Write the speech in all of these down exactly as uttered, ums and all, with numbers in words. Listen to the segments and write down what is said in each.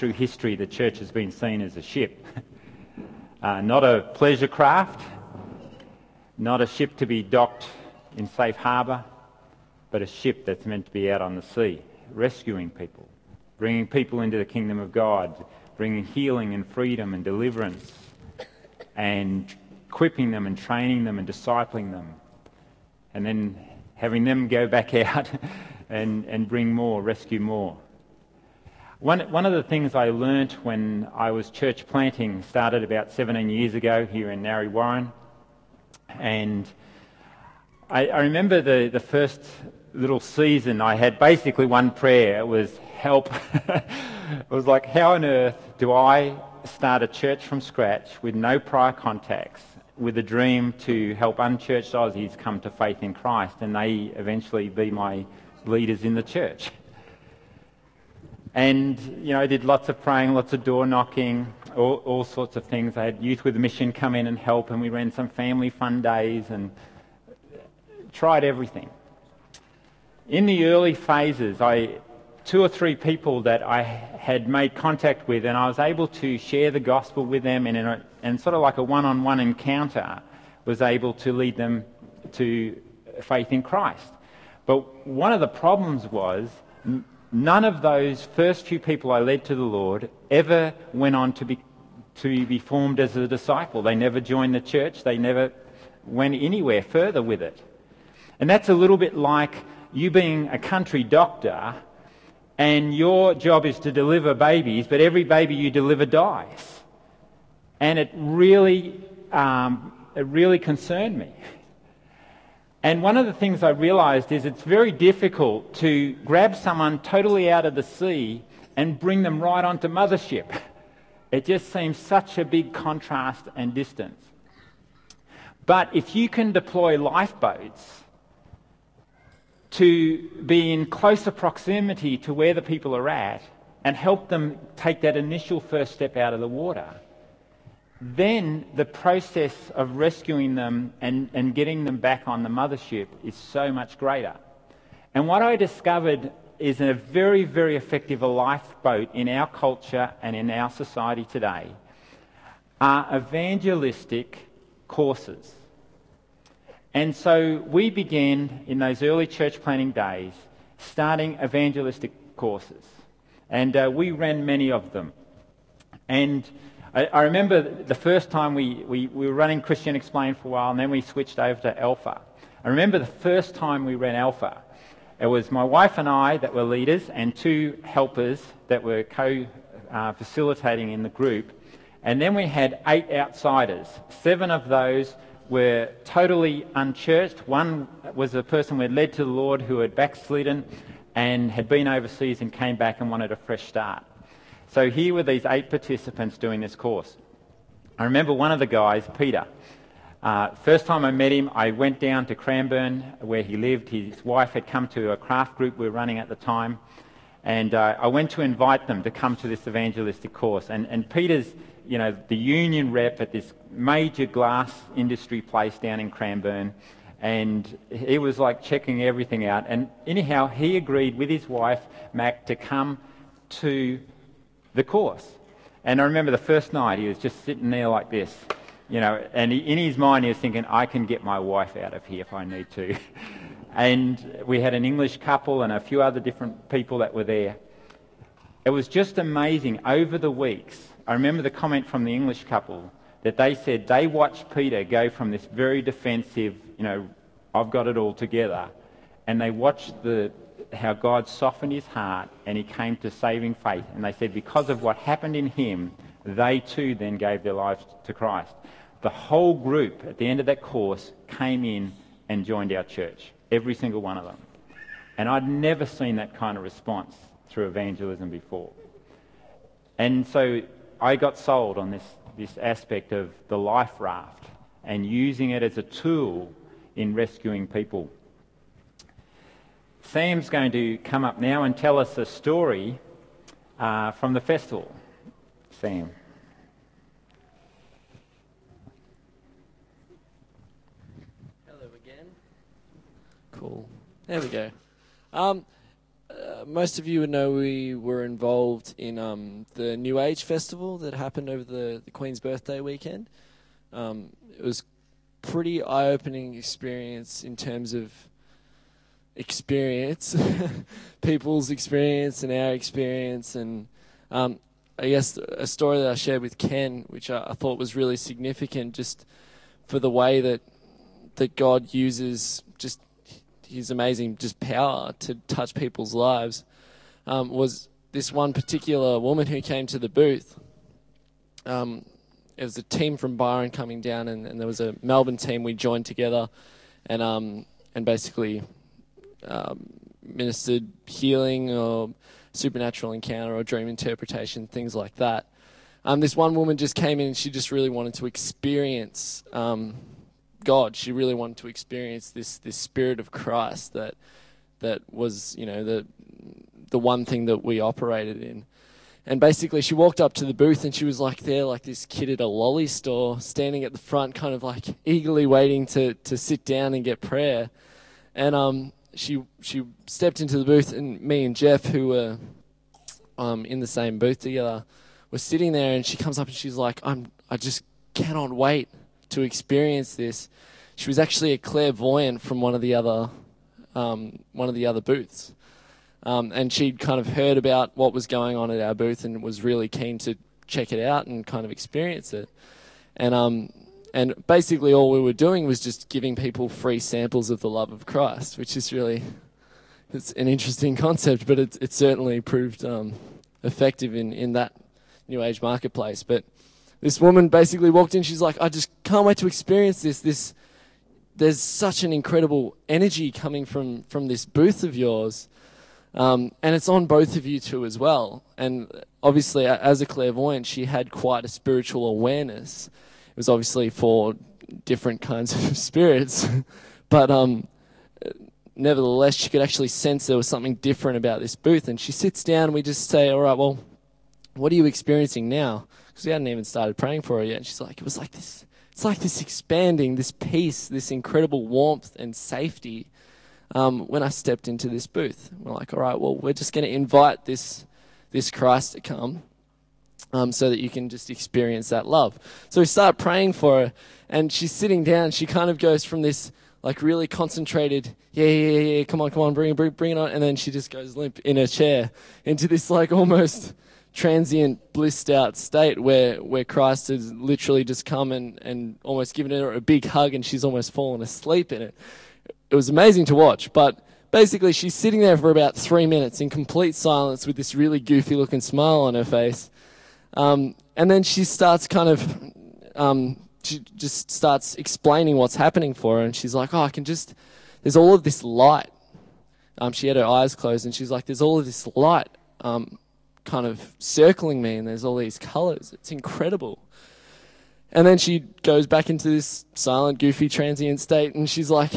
through history, the church has been seen as a ship. uh, not a pleasure craft, not a ship to be docked in safe harbour, but a ship that's meant to be out on the sea, rescuing people, bringing people into the kingdom of God, bringing healing and freedom and deliverance, and equipping them and training them and discipling them, and then having them go back out and, and bring more, rescue more. One, one of the things I learnt when I was church planting started about seventeen years ago here in Narre Warren, and I, I remember the, the first little season I had basically one prayer. It was help. It was like, how on earth do I start a church from scratch with no prior contacts, with a dream to help unchurched Aussies come to faith in Christ and they eventually be my leaders in the church? And, you know, I did lots of praying, lots of door knocking, all, all sorts of things. I had Youth with a Mission come in and help, and we ran some family fun days and tried everything. In the early phases, I two or three people that I had made contact with, and I was able to share the gospel with them, and in a, and sort of like a one-on-one encounter, was able to lead them to faith in Christ. But one of the problems was n- none of those first few people I led to the Lord ever went on to be to be formed as a disciple. They never joined the church. They never went anywhere further with it. And that's a little bit like you being a country doctor and your job is to deliver babies, but every baby you deliver dies. And it really, um, it really concerned me. And one of the things I realised is it's very difficult to grab someone totally out of the sea and bring them right onto mothership. It just seems such a big contrast and distance. But if you can deploy lifeboats to be in closer proximity to where the people are at and help them take that initial first step out of the water, then the process of rescuing them and, and getting them back on the mothership is so much greater. And what I discovered is a very, very effective lifeboat in our culture and in our society today are evangelistic courses. And so we began in those early church planting days starting evangelistic courses. And uh, we ran many of them. And I, I remember the first time we, we, we were running Christian Explained for a while, and then we switched over to Alpha. I remember the first time we ran Alpha. It was my wife and I that were leaders and two helpers that were co-facilitating uh, in the group. And then we had eight outsiders. Seven of those were totally unchurched. One was a person we had led to the Lord who had backslidden and had been overseas and came back and wanted a fresh start. So here were these eight participants doing this course. I remember one of the guys, Peter. Uh, first time I met him, I went down to Cranbourne where he lived. His wife had come to a craft group we were running at the time. And uh, I went to invite them to come to this evangelistic course. And, and Peter's, you know, the union rep at this major glass industry place down in Cranbourne. And he was like checking everything out. And anyhow, he agreed with his wife, Mac, to come to the course. And I remember the first night he was just sitting there like this, you know, and he, in his mind he was thinking, I can get my wife out of here if I need to. And we had an English couple and a few other different people that were there. It was just amazing. Over the weeks, I remember the comment from the English couple that they said they watched Peter go from this very defensive, you know, I've got it all together, and they watched the how God softened his heart and he came to saving faith. And they said because of what happened in him, they too then gave their lives to Christ. The whole group at the end of that course came in and joined our church, every single one of them. And I'd never seen that kind of response through evangelism before. And so I got sold on this, this aspect of the life raft and using it as a tool in rescuing people. Sam's going to come up now and tell us a story uh, from the festival. Sam. Hello again. Cool. There we go. Um, uh, uh, most of you would know we were involved in um, the New Age Festival that happened over the, the Queen's birthday weekend. Um, it was pretty eye-opening experience in terms of experience, people's experience and our experience, and um, I guess a story that I shared with Ken, which I, I thought was really significant, just for the way that that God uses just His amazing just power to touch people's lives, um, was this one particular woman who came to the booth. Um, it was a team from Byron coming down, and, and there was a Melbourne team. We joined together, and um, and basically um, ministered healing or supernatural encounter or dream interpretation, things like that. Um, this one woman just came in and she just really wanted to experience um, God. She really wanted to experience this this Spirit of Christ that that was, you know, the the one thing that we operated in. And basically she walked up to the booth and she was like there, like this kid at a lolly store, standing at the front, kind of like eagerly waiting to, to sit down and get prayer. And um, she she stepped into the booth, and me and Jeff, who were um, in the same booth together, were sitting there, and she comes up and she's like, I'm I just cannot wait to experience this. She was actually a clairvoyant from one of the other um, one of the other booths. Um, and she'd kind of heard about what was going on at our booth and was really keen to check it out and kind of experience it. And um, and basically all we were doing was just giving people free samples of the love of Christ, which is really, it's an interesting concept, but it, it certainly proved um, effective in, in that New Age marketplace. But this woman basically walked in, she's like, I just can't wait to experience this. This there's such an incredible energy coming from, from this booth of yours. Um, and it's on both of you two as well. And obviously, as a clairvoyant, she had quite a spiritual awareness. It was obviously for different kinds of spirits. But um, nevertheless, she could actually sense there was something different about this booth. And she sits down and we just say, all right, well, what are you experiencing now? Because we hadn't even started praying for her yet. And she's like, it was like this, it's like this expanding, this peace, this incredible warmth and safety. Um, when I stepped into this booth, we're like, all right, well, we're just going to invite this this Christ to come um, so that you can just experience that love. So we start praying for her, and she's sitting down. She kind of goes from this, like, really concentrated, yeah, yeah, yeah, yeah, come on, come on, bring, bring, bring it on, and then she just goes limp in her chair into this, like, almost transient, blissed out state where, where Christ has literally just come and, and almost given her a big hug, and she's almost fallen asleep in it. It was amazing to watch, but basically she's sitting there for about three minutes in complete silence with this really goofy looking smile on her face. Um, and then she starts kind of, um, she just starts explaining what's happening for her. And she's like, oh, I can just, there's all of this light. Um, she had her eyes closed and she's like, there's all of this light um, kind of circling me, and there's all these colors. It's incredible. And then she goes back into this silent, goofy, transient state, and she's like,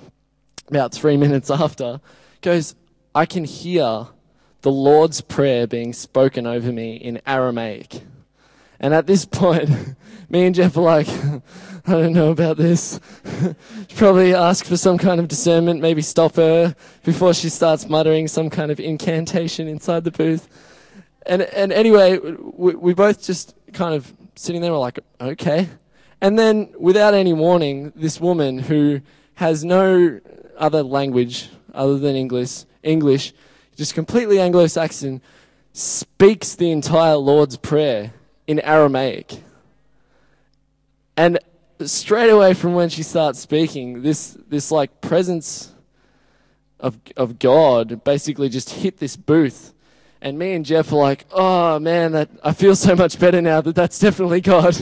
about three minutes after, goes, I can hear the Lord's Prayer being spoken over me in Aramaic. And at this point, me and Jeff are like, I don't know about this. Probably ask for some kind of discernment, maybe stop her before she starts muttering some kind of incantation inside the booth. And and anyway, we, we both just kind of sitting there, we're like, okay. And then, without any warning, this woman who has no other language other than English, English, just completely Anglo-Saxon, speaks the entire Lord's Prayer in Aramaic. And straight away from when she starts speaking, this this like presence of of God basically just hit this booth. And me and Jeff are like, oh man, that I feel so much better now that that's definitely God.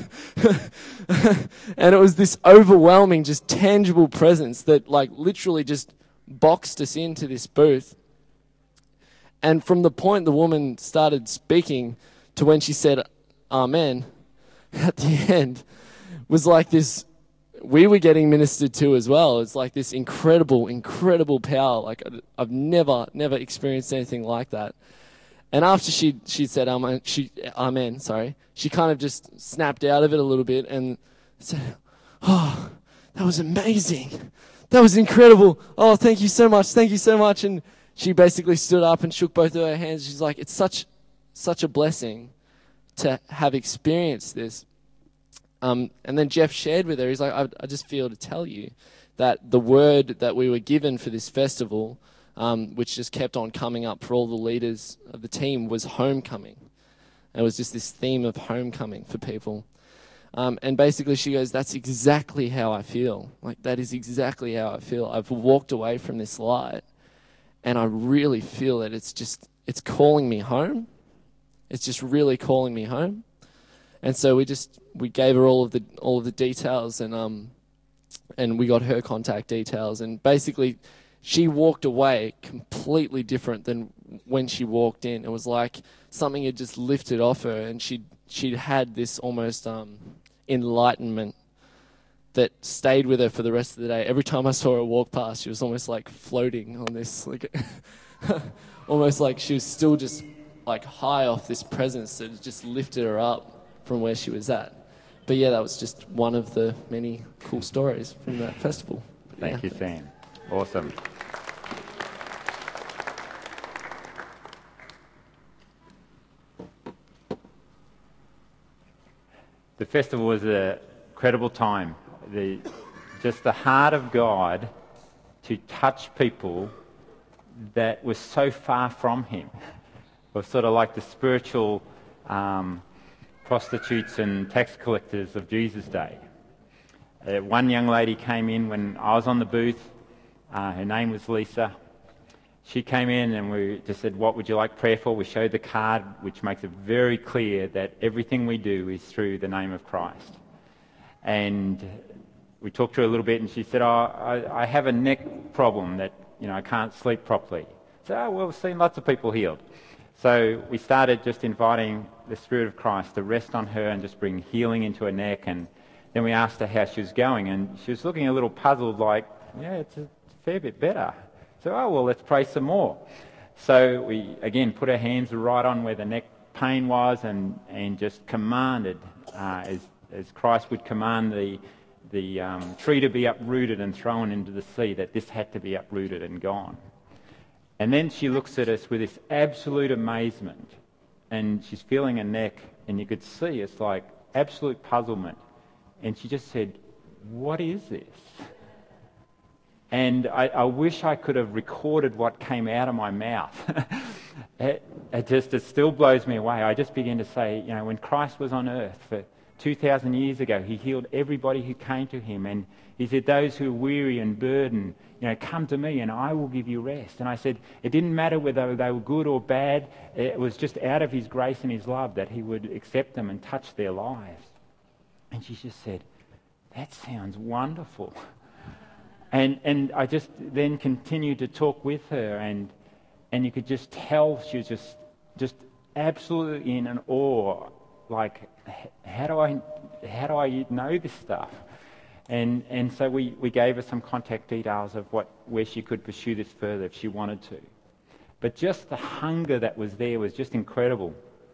And it was this overwhelming, just tangible presence that like literally just boxed us into this booth. And from the point the woman started speaking to when she said, Amen, at the end was like this, we were getting ministered to as well. It's like this incredible, incredible power. Like I've never, never experienced anything like that. And after she she said amen, she amen, sorry, she kind of just snapped out of it a little bit and said, "Oh, that was amazing. That was incredible. Oh, thank you so much. Thank you so much." And she basically stood up and shook both of her hands. She's like, it's such, such a blessing to have experienced this. Um, and then Jeff shared with her, he's like, I, I just feel to tell you that the word that we were given for this festival, um, which just kept on coming up for all the leaders of the team, was homecoming. It was just this theme of homecoming for people. Um, and basically she goes, that's exactly how I feel. Like, that is exactly how I feel. I've walked away from this light, and I really feel that it's just, it's calling me home. It's just really calling me home. And so we just, we gave her all of the, all of the details, and, um, and we got her contact details. And basically she walked away completely different than when she walked in. It was like something had just lifted off her, and she'd, she'd had this almost, um, enlightenment that stayed with her for the rest of the day. Every time I saw her walk past, she was almost like floating on this, like, almost like she was still just like high off this presence that just lifted her up from where she was at. But yeah, that was just one of the many cool stories from that festival. Thank yeah. you, Sam. Awesome. The festival was an incredible time. The, just the heart of God to touch people that were so far from Him. It was sort of like the spiritual um, prostitutes and tax collectors of Jesus' day. Uh, one young lady came in when I was on the booth. Uh, her name was Lisa. She came in and we just said, what would you like prayer for? We showed the card, which makes it very clear that everything we do is through the name of Christ. And we talked to her a little bit, and she said, oh, I, I have a neck problem that, you know, I can't sleep properly. So, oh, well, we've seen lots of people healed. So we started just inviting the Spirit of Christ to rest on her and just bring healing into her neck. And then we asked her how she was going, and she was looking a little puzzled, like, yeah, it's a fair bit better. So, oh, well, let's pray some more. So we, again, put our hands right on where the neck pain was, and, and just commanded, uh, as, as Christ would command the, the um, tree to be uprooted and thrown into the sea, that this had to be uprooted and gone. And then she looks at us with this absolute amazement, and she's feeling her neck, and you could see it's like absolute puzzlement. And she just said, what is this? And I, I wish I could have recorded what came out of my mouth. it, it just, it still blows me away. I just began to say, you know, when Christ was on earth for two thousand years ago, He healed everybody who came to Him. And He said, those who are weary and burdened, you know, come to me and I will give you rest. And I said, it didn't matter whether they were good or bad. It was just out of His grace and His love that He would accept them and touch their lives. And she just said, that sounds wonderful. And and I just then continued to talk with her, and and you could just tell she was just just absolutely in an awe. Like, how do I how do I know this stuff? And and so we, we gave her some contact details of what where she could pursue this further if she wanted to. But just the hunger that was there was just incredible.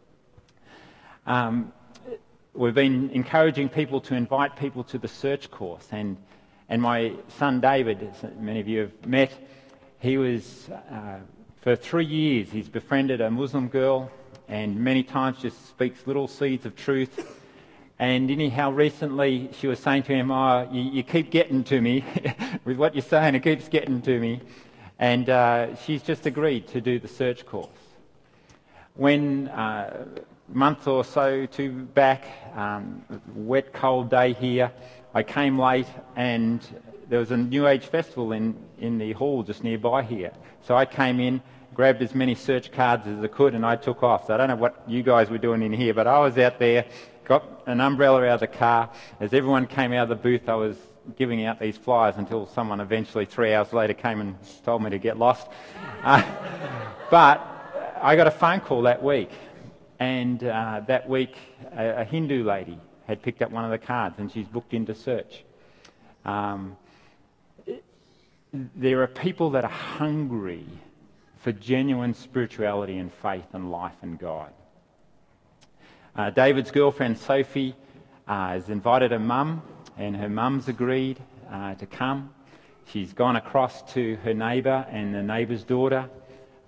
Um, we've been encouraging people to invite people to the search course, and. And my son David, as many of you have met, he was, uh, for three years, he's befriended a Muslim girl, and many times just speaks little seeds of truth. And anyhow, recently she was saying to him, oh, you, you keep getting to me with what you're saying, it keeps getting to me. And uh, she's just agreed to do the search course. When uh, a month or so two back, um, wet, cold day here, I came late, and there was a New Age festival in, in the hall just nearby here. So I came in, grabbed as many search cards as I could, and I took off. So I don't know what you guys were doing in here, but I was out there, got an umbrella out of the car. As everyone came out of the booth, I was giving out these flyers until someone eventually, three hours later, came and told me to get lost. Uh, but I got a phone call that week, and uh, that week a, a Hindu lady had picked up one of the cards, and she's booked into search. Um, there are people that are hungry for genuine spirituality and faith and life in God. Uh, David's girlfriend Sophie uh, has invited her mum, and her mum's agreed uh, to come. She's gone across to her neighbour and the neighbour's daughter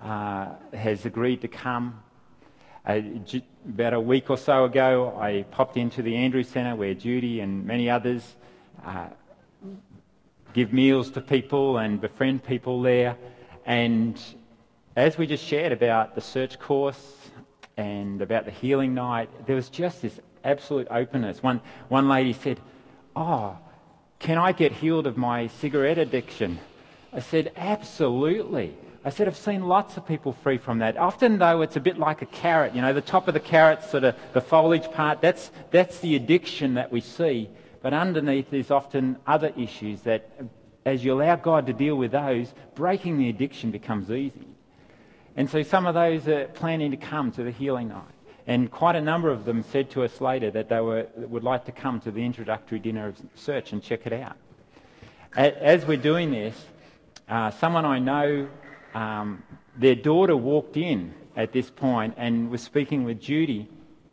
uh, has agreed to come. Uh, j- about a week or so ago, I popped into the Andrews Centre where Judy and many others uh, give meals to people and befriend people there. And as we just shared about the search course and about the healing night, there was just this absolute openness. One, one lady said, "Oh, can I get healed of my cigarette addiction?" I said, "Absolutely." I said, "I've seen lots of people free from that. Often, though, it's a bit like a carrot. You know, the top of the carrot, sort of the foliage part, that's, that's the addiction that we see. But underneath there's often other issues that, as you allow God to deal with those, breaking the addiction becomes easy." And so some of those are planning to come to the healing night. And quite a number of them said to us later that they were, would like to come to the introductory dinner of Search and check it out. As we're doing this, uh, someone I know, um, their daughter walked in at this point and was speaking with Judy,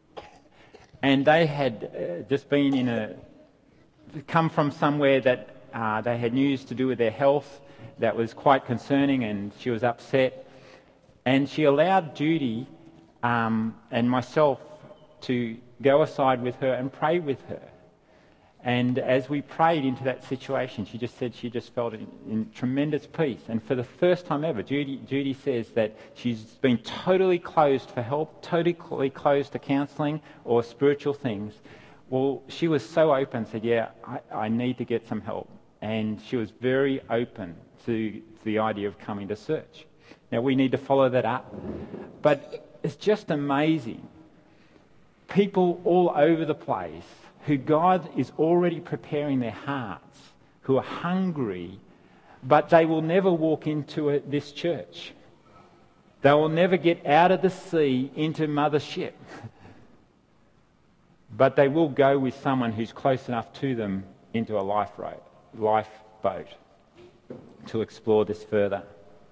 and they had uh, just been in a, come from somewhere that uh, they had news to do with their health that was quite concerning, and she was upset. And she allowed Judy um, and myself to go aside with her and pray with her. And as we prayed into that situation, she just said she just felt in, in tremendous peace. And for the first time ever, Judy, Judy says that she's been totally closed for help, totally closed to counselling or spiritual things. Well, she was so open, said, yeah, I, I need to get some help. And she was very open to, to the idea of coming to Search. Now, we need to follow that up. But it's just amazing. People all over the place who God is already preparing their hearts, who are hungry, but they will never walk into a, this church. They will never get out of the sea into mothership. But they will go with someone who's close enough to them into a life ro- lifeboat to explore this further.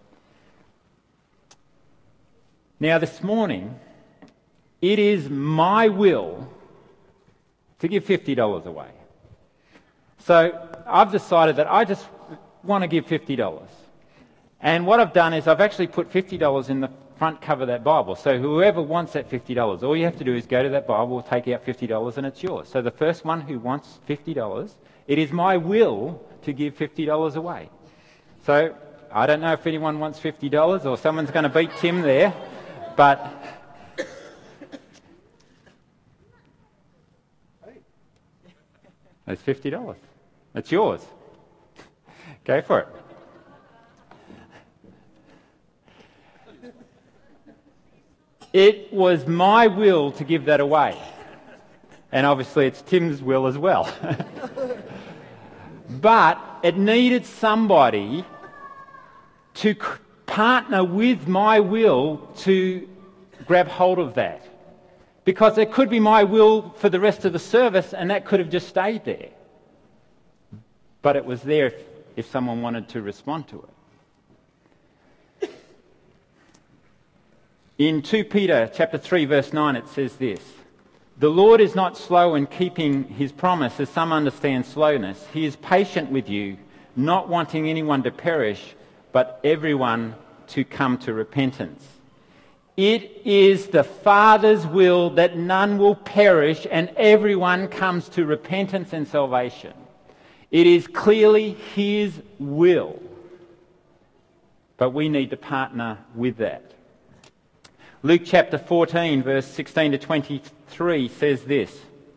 Now, this morning, it is my will to give fifty dollars away. So I've decided that I just want to give fifty dollars. And what I've done is I've actually put fifty dollars in the front cover of that Bible. So whoever wants that fifty dollars, all you have to do is go to that Bible, take out fifty dollars, and it's yours. So the first one who wants fifty dollars, it is my will to give fifty dollars away. So I don't know if anyone wants fifty dollars or someone's going to beat Tim there, but it's fifty dollars. It's yours. Go for it. It was my will to give that away. And obviously it's Tim's will as well. But it needed somebody to partner with my will to grab hold of that. Because it could be my will for the rest of the service and that could have just stayed there. But it was there if, if someone wanted to respond to it. In Second Peter chapter three verse nine it says this: "The Lord is not slow in keeping his promise, as some understand slowness. He is patient with you, not wanting anyone to perish, but everyone to come to repentance." It is the Father's will that none will perish and everyone comes to repentance and salvation. It is clearly his will. But we need to partner with that. Luke chapter fourteen, verse sixteen to twenty-three says this.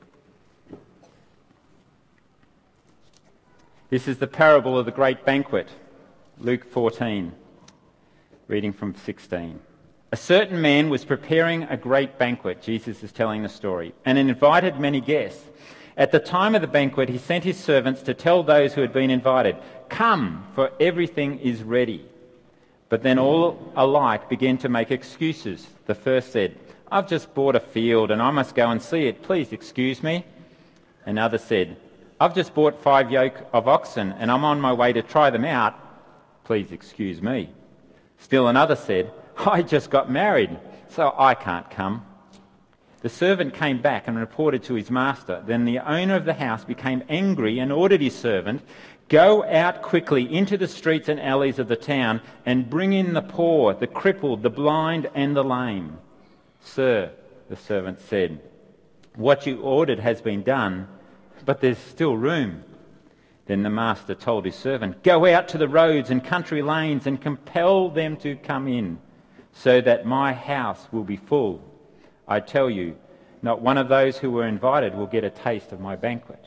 This is the parable of the great banquet. Luke fourteen, reading from sixteen. "A certain man was preparing a great banquet," Jesus is telling the story, "and invited many guests. At the time of the banquet, he sent his servants to tell those who had been invited, 'Come, for everything is ready.' But then all alike began to make excuses. The first said, 'I've just bought a field and I must go and see it. Please excuse me.' Another said, 'I've just bought five yoke of oxen and I'm on my way to try them out. Please excuse me.' Still another said, 'I just got married, so I can't come.' The servant came back and reported to his master. Then the owner of the house became angry and ordered his servant, "Go out quickly into the streets and alleys of the town and bring in the poor, the crippled, the blind and the lame." "Sir," the servant said, "what you ordered has been done, but there's still room." Then the master told his servant, "Go out to the roads and country lanes and compel them to come in, so that my house will be full. I tell you, not one of those who were invited will get a taste of my banquet."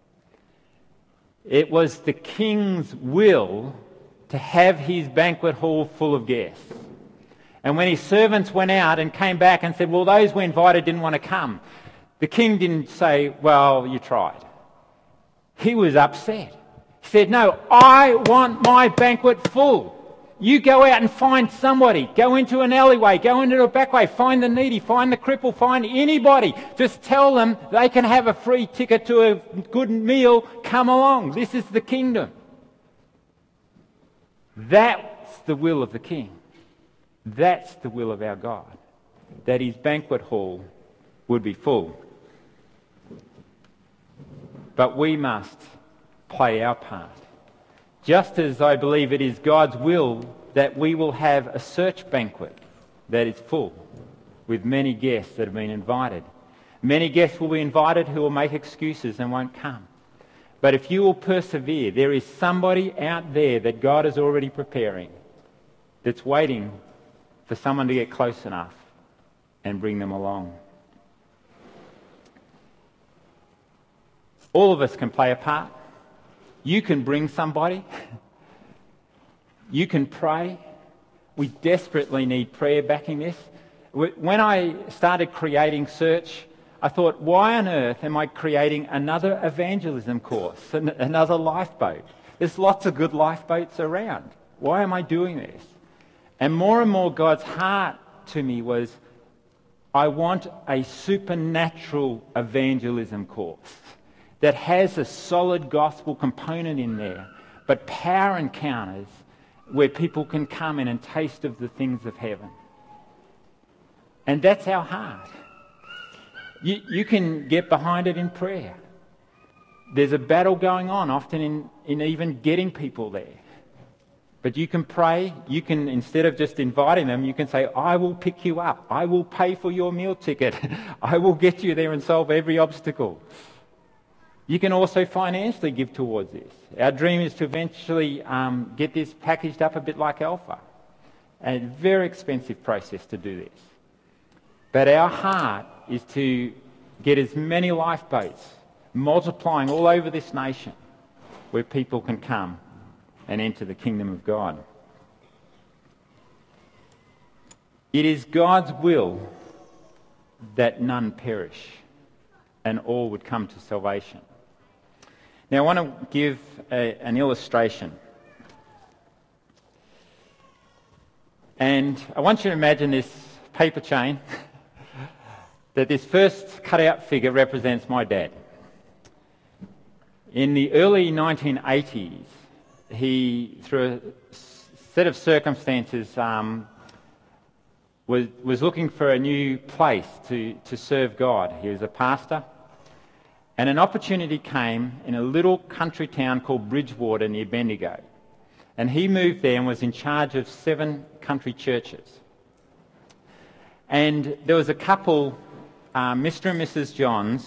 It was the king's will to have his banquet hall full of guests. And when his servants went out and came back and said, "Well, those we invited didn't want to come," the king didn't say, "Well, you tried." He was upset. He said, "No, I want my banquet full. You go out and find somebody. Go into an alleyway, go into a back way, find the needy, find the cripple, find anybody. Just tell them they can have a free ticket to a good meal. Come along. This is the kingdom." That's the will of the king. That's the will of our God, that his banquet hall would be full. But we must play our part. Just as I believe it is God's will that we will have a search banquet that is full with many guests that have been invited. Many guests will be invited who will make excuses and won't come. But if you will persevere, there is somebody out there that God is already preparing that's waiting for someone to get close enough and bring them along. All of us can play a part. You can bring somebody. You can pray. We desperately need prayer backing this. When I started creating Search, I thought, why on earth am I creating another evangelism course, another lifeboat? There's lots of good lifeboats around. Why am I doing this? And more and more God's heart to me was, I want a supernatural evangelism course that has a solid gospel component in there, but power encounters where people can come in and taste of the things of heaven. And that's our heart. You, you can get behind it in prayer. There's a battle going on, often in, in even getting people there. But you can pray, you can, instead of just inviting them, you can say, "I will pick you up. I will pay for your meal ticket. I will get you there and solve every obstacle." You can also financially give towards this. Our dream is to eventually um, get this packaged up a bit like Alpha. A very expensive process to do this. But our heart is to get as many lifeboats multiplying all over this nation where people can come and enter the kingdom of God. It is God's will that none perish and all would come to salvation. Now, I want to give a, an illustration. And I want you to imagine this paper chain, that this first cut-out figure represents my dad. In the early nineteen eighties, he, through a set of circumstances, um, was, was looking for a new place to, to serve God. He was a pastor. And an opportunity came in a little country town called Bridgewater near Bendigo. And he moved there and was in charge of seven country churches. And there was a couple, uh, Mister and Missus Johns,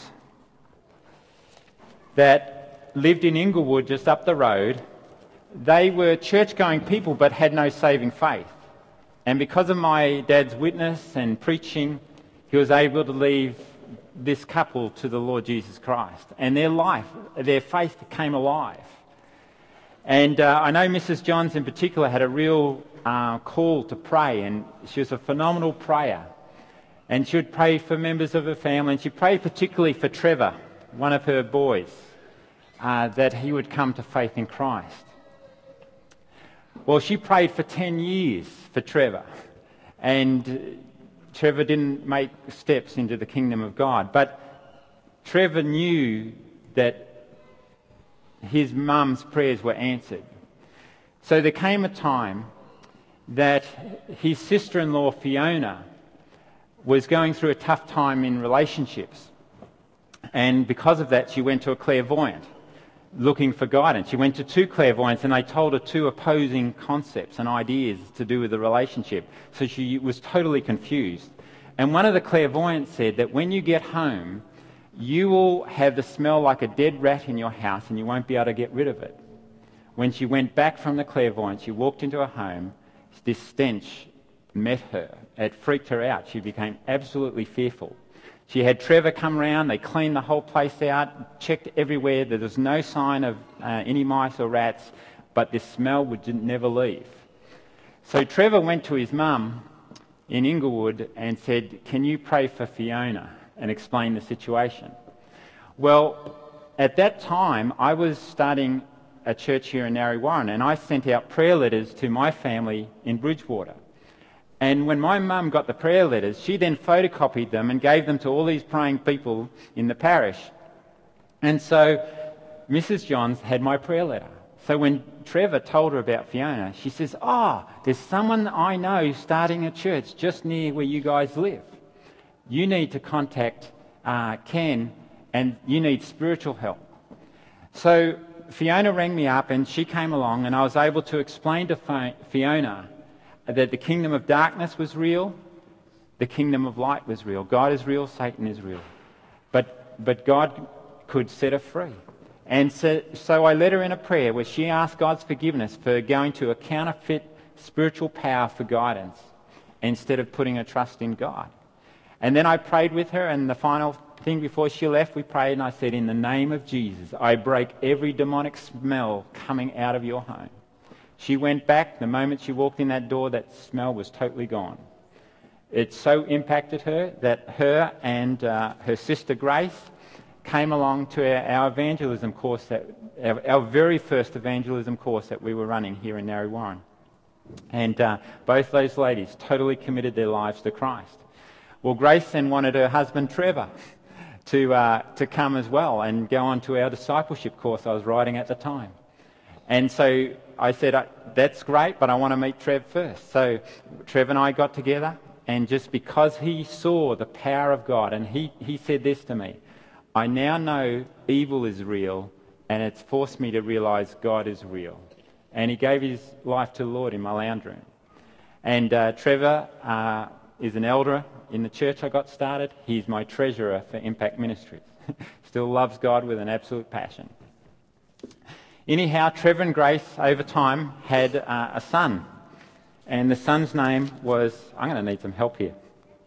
that lived in Inglewood just up the road. They were church-going people but had no saving faith. And because of my dad's witness and preaching, he was able to lead this couple to the Lord Jesus Christ. And their life, their faith came alive. And uh, I know Missus Johns in particular had a real uh, call to pray, and she was a phenomenal prayer. And she would pray for members of her family, and she prayed particularly for Trevor, one of her boys, uh, that he would come to faith in Christ. Well, she prayed for ten years for Trevor, and Trevor didn't make steps into the kingdom of God. But Trevor knew that his mum's prayers were answered. So there came a time that his sister-in-law Fiona was going through a tough time in relationships. And because of that, she went to a clairvoyant looking for guidance. She went to two clairvoyants and they told her two opposing concepts and ideas to do with the relationship. So she was totally confused. And one of the clairvoyants said that when you get home, you will have the smell like a dead rat in your house and you won't be able to get rid of it. When she went back from the clairvoyant, she walked into her home, this stench met her. It freaked her out. She became absolutely fearful. She had Trevor come round, they cleaned the whole place out, checked everywhere, there was no sign of uh, any mice or rats, but this smell would never leave. So Trevor went to his mum in Inglewood and said, "Can you pray for Fiona?" and explain the situation. Well, at that time, I was starting a church here in Narre Warren, and I sent out prayer letters to my family in Bridgewater. And when my mum got the prayer letters, she then photocopied them and gave them to all these praying people in the parish. And so Missus Johns had my prayer letter. So when Trevor told her about Fiona, she says, "Oh, there's someone I know starting a church just near where you guys live. You need to contact uh, Ken and you need spiritual help." So Fiona rang me up and she came along and I was able to explain to Fiona that the kingdom of darkness was real, the kingdom of light was real. God is real, Satan is real. But but God could set her free. And so, so I led her in a prayer where she asked God's forgiveness for going to a counterfeit spiritual power for guidance instead of putting her trust in God. And then I prayed with her, and the final thing before she left, we prayed and I said, "In the name of Jesus, I break every demonic smell coming out of your home." She went back. The moment she walked in that door, that smell was totally gone. It so impacted her that her and uh, her sister Grace came along to our, our evangelism course, that, our, our very first evangelism course that we were running here in Narre Warren. And uh, both those ladies totally committed their lives to Christ. Well, Grace then wanted her husband Trevor to, uh, to come as well and go on to our discipleship course I was writing at the time. And so I said, "That's great, but I want to meet Trev first." So Trev and I got together, and just because he saw the power of God, and he, he said this to me, "I now know evil is real, and it's forced me to realise God is real." And he gave his life to the Lord in my lounge room. And uh, Trevor uh, is an elder in the church I got started. He's my treasurer for Impact Ministries. Still loves God with an absolute passion. Anyhow, Trevor and Grace, over time, had uh, a son. And the son's name was... I'm going to need some help here.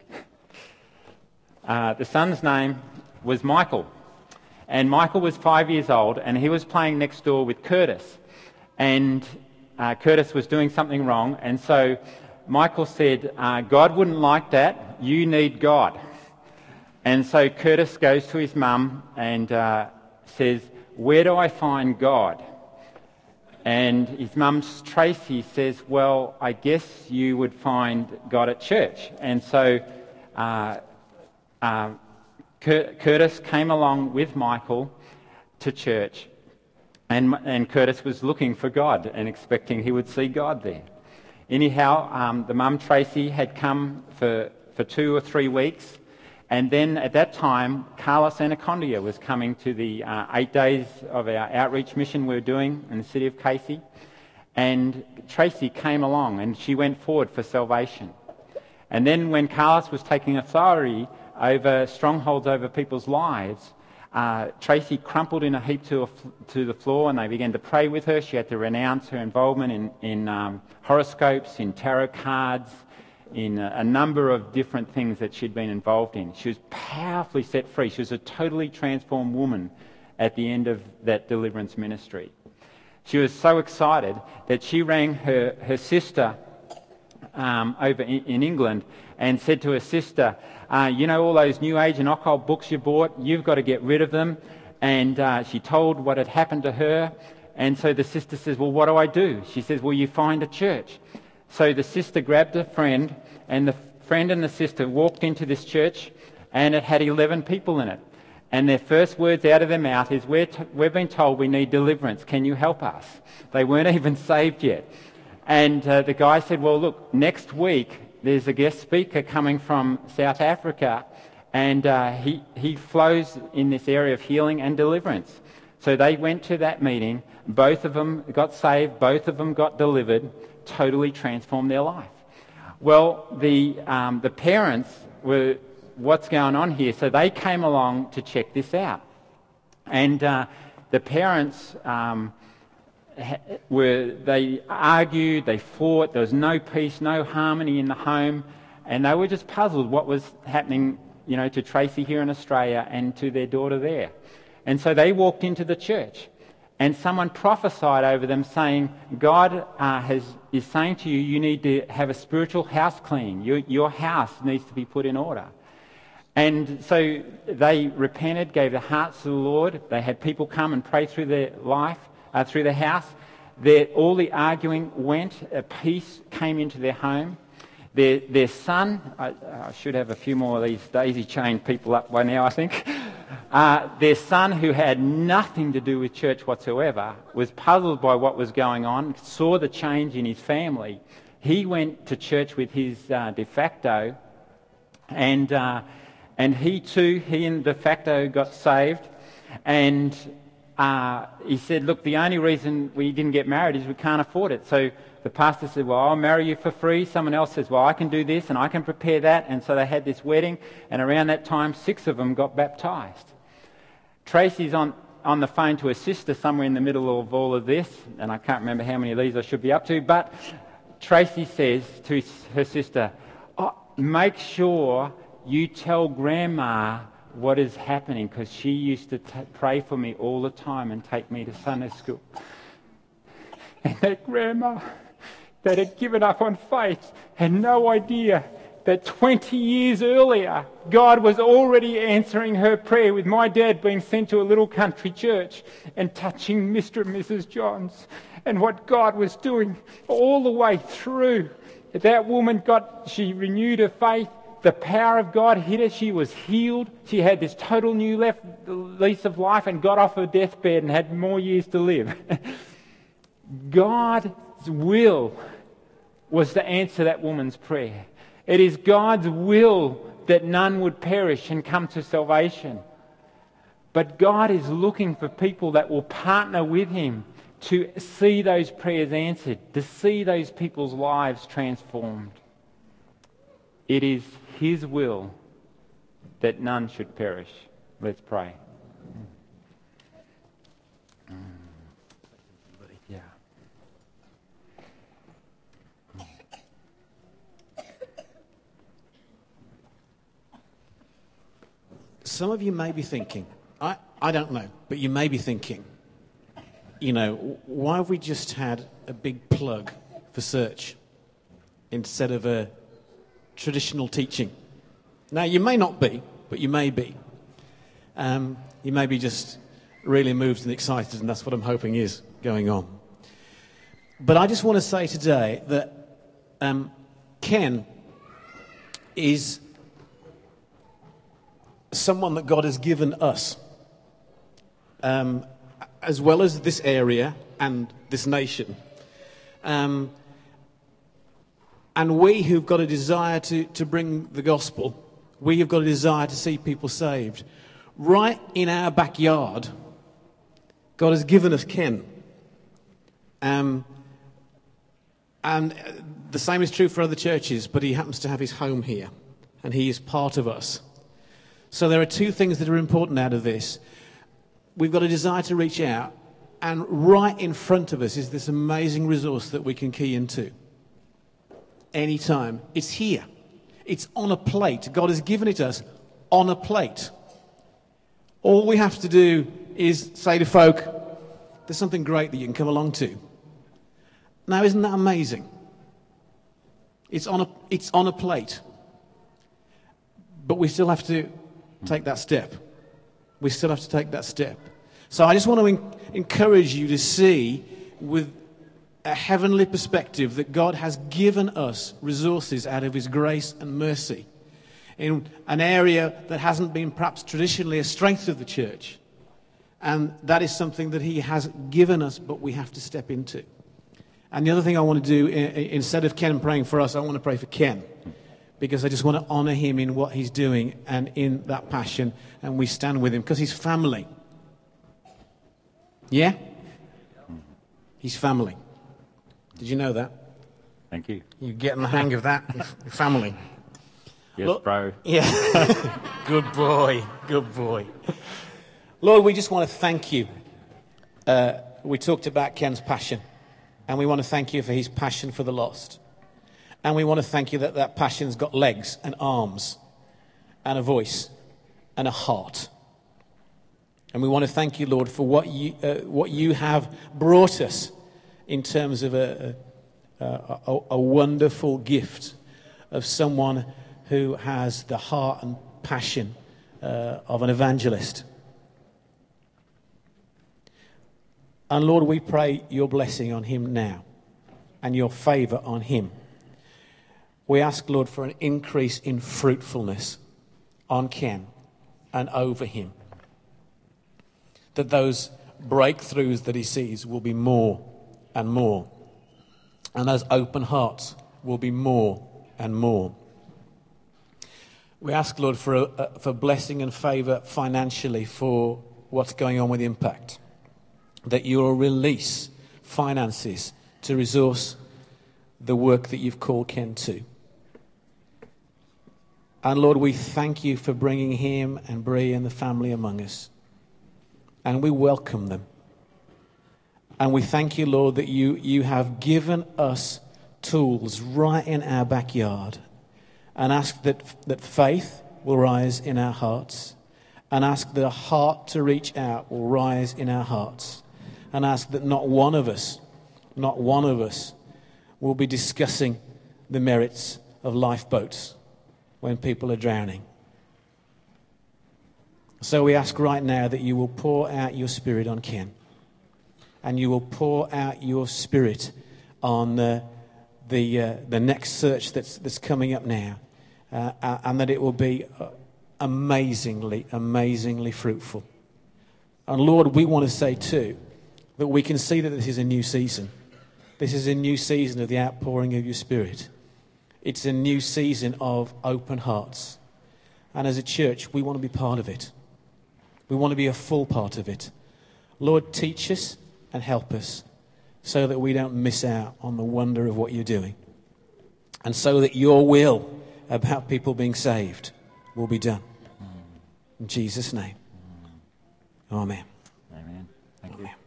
Uh, the son's name was Michael. And Michael was five years old, and he was playing next door with Curtis. And uh, Curtis was doing something wrong, and so Michael said, uh, "God wouldn't like that. You need God." And so Curtis goes to his mum and uh, says, "Where do I find God?" And his mum, Tracy, says, "Well, I guess you would find God at church." And so uh, uh, Cur- Curtis came along with Michael to church, and, and Curtis was looking for God and expecting he would see God there. Anyhow, um, the mum, Tracy, had come for, for two or three weeks. And then at that time, Carlos Anacondia was coming to the uh, eight days of our outreach mission we were doing in the city of Casey. And Tracy came along and she went forward for salvation. And then when Carlos was taking authority over strongholds over people's lives, uh, Tracy crumpled in a heap to, a, to the floor, and they began to pray with her. She had to renounce her involvement in, in um, horoscopes, in tarot cards, in a, a number of different things that she'd been involved in. She was powerfully set free. She was a totally transformed woman at the end of that deliverance ministry. She was so excited that she rang her, her sister um, over in, in England and said to her sister, uh, you know all those New Age and occult books you bought? You've got to get rid of them. And uh, she told what had happened to her. And so the sister says, well, what do I do? She says, well, you find a church. So the sister grabbed a friend, and the friend and the sister walked into this church, and it had eleven people in it. And their first words out of their mouth is, We're t- we've been told we need deliverance. Can you help us? They weren't even saved yet. And uh, the guy said, well, look, next week there's a guest speaker coming from South Africa, and uh, he, he flows in this area of healing and deliverance. So they went to that meeting, both of them got saved, both of them got delivered, totally transformed their life. Well, the, um, the parents were, what's going on here? So they came along to check this out. And uh, the parents um, were, they argued, they fought, there was no peace, no harmony in the home, and they were just puzzled what was happening, you know, to Tracy here in Australia and to their daughter there. And so they walked into the church, and someone prophesied over them saying, God uh, has, is saying to you, you need to have a spiritual house cleaning. Your, your house needs to be put in order. And so they repented, gave their hearts to the Lord. They had people come and pray through their life, uh, through their house. Their, all the arguing went, a peace came into their home. Their, their son, I, I should have a few more of these daisy-chained people up by now, I think. Uh, their son, who had nothing to do with church whatsoever, was puzzled by what was going on, saw the change in his family. He went to church with his uh, de facto, and uh, and he too, he and de facto got saved. And uh, he said, look, the only reason we didn't get married is we can't afford it. So the pastor said, well, I'll marry you for free. Someone else says, well, I can do this and I can prepare that. And so they had this wedding, and around that time, six of them got baptised. Tracy's on, on the phone to her sister somewhere in the middle of all of this, and I can't remember how many of these I should be up to, but Tracy says to her sister, oh, make sure you tell Grandma what is happening, because she used to t- pray for me all the time and take me to Sunday school. And that grandma that had given up on faith had no idea that twenty years earlier, God was already answering her prayer, with my dad being sent to a little country church and touching Mister and Missus Johns, and what God was doing all the way through. That woman got, she renewed her faith. The power of God hit her. She was healed. She had this total new left, lease of life, and got off her deathbed and had more years to live. God's will was to answer that woman's prayer. It is God's will that none would perish and come to salvation. But God is looking for people that will partner with Him to see those prayers answered, to see those people's lives transformed. It is His will that none should perish. Let's pray. Yeah. Some of you may be thinking, I, I don't know, but you may be thinking, you know, why have we just had a big plug for search instead of a traditional teaching? Now, you may not be, but you may be. Um, you may be just really moved and excited, and that's what I'm hoping is going on. But I just want to say today that um, Ken is someone that God has given us, um, as well as this area and this nation. Um, and we who've got a desire to, to bring the gospel, we have got a desire to see people saved. Right in our backyard, God has given us Ken. Um, and the same is true for other churches, but he happens to have his home here, and he is part of us. So there are two things that are important out of this. We've got a desire to reach out, and right in front of us is this amazing resource that we can key into anytime. It's here. It's on a plate. God has given it us on a plate. All we have to do is say to folk, there's something great that you can come along to. Now, isn't that amazing? It's on a, it's on a plate. But we still have to take that step. We still have to take that step. So I just want to en- encourage you to see with a heavenly perspective that God has given us resources out of His grace and mercy in an area that hasn't been perhaps traditionally a strength of the church. And that is something that He has given us, but we have to step into. And the other thing I want to do, i- i- instead of Ken praying for us, I want to pray for Ken. Because I just want to honour him in what he's doing and in that passion. And we stand with him because he's family. Yeah? He's family. Did you know that? Thank you. You're getting the hang of that? You're family. Yes, Look- bro. Yeah. Good boy. Good boy. Lord, we just want to thank you. Uh, we talked about Ken's passion. And we want to thank you for his passion for the lost. And we want to thank you that that passion's got legs and arms and a voice and a heart. And we want to thank you, Lord, for what you, uh, what you have brought us in terms of a, a, a, a wonderful gift of someone who has the heart and passion uh, of an evangelist. And Lord, we pray your blessing on him now and your favour on him. We ask, Lord, for an increase in fruitfulness on Ken and over him. That those breakthroughs that he sees will be more and more. And those open hearts will be more and more. We ask, Lord, for, a, for blessing and favour financially for what's going on with Impact. That you will release finances to resource the work that you've called Ken to. And Lord, we thank you for bringing him and Bree and the family among us. And we welcome them. And we thank you, Lord, that you, you have given us tools right in our backyard. And ask that, that faith will rise in our hearts. And ask that a heart to reach out will rise in our hearts. And ask that not one of us, not one of us, will be discussing the merits of lifeboats when people are drowning. So we ask right now that you will pour out your Spirit on Ken. And you will pour out your Spirit on uh, the uh, the next search that's, that's coming up now. Uh, and that it will be amazingly, amazingly fruitful. And Lord, we want to say too, that we can see that this is a new season. This is a new season of the outpouring of your Spirit. It's a new season of open hearts. And as a church, we want to be part of it. We want to be a full part of it. Lord, teach us and help us so that we don't miss out on the wonder of what you're doing. And so that your will about people being saved will be done. In Jesus' name. Amen. Amen. Thank you. Amen.